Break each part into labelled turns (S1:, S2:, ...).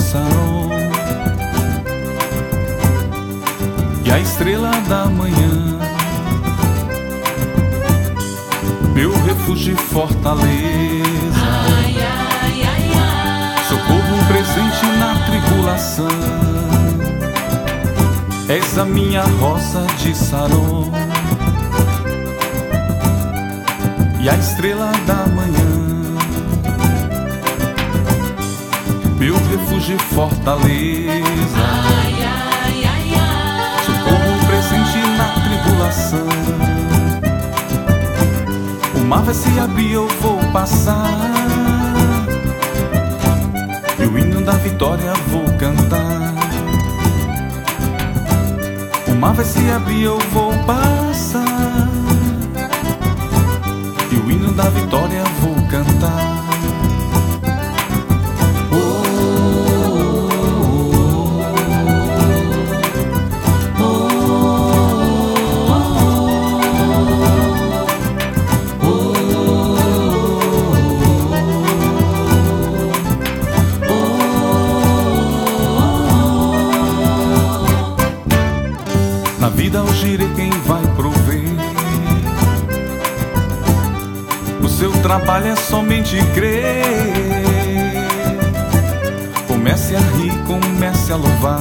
S1: Saron e a estrela da manhã, meu refúgio e fortaleza, socorro presente na tribulação. És a minha rosa de Saron e a estrela da manhã, meu refúgio e fortaleza, socorro presente na tribulação. O mar vai se abrir, eu vou passar, e o hino da vitória vou cantar. O mar vai se abrir, eu vou passar, e o hino da vitória vou cantar. Na vida o gire quem vai prover, o seu trabalho é somente crer. Comece a rir, comece a louvar,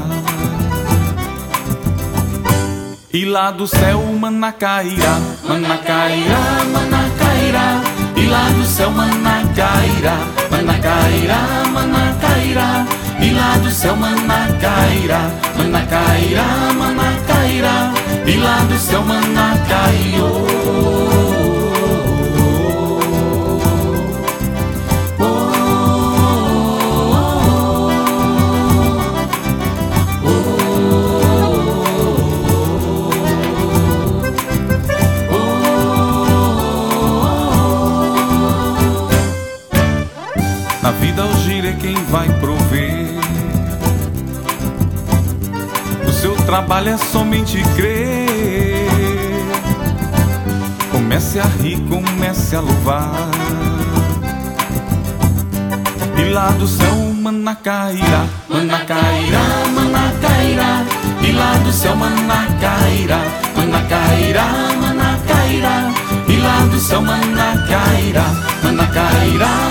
S1: e lá do céu o maná cairá, maná cairá, maná cairá. E lá do céu maná cairá, maná cairá, maná cairá. E lá do céu maná cairá, maná cairá, maná cairá. E lá do céu maná caiu. Na vida o giro é quem vai prover, o seu trabalho é somente crer. Comece a rir, comece a louvar, e lá do céu o maná cairá, maná cairá, maná cairá. E lá do céu maná cairá, maná cairá, maná cairá. E lá do céu maná cairá, maná cairá.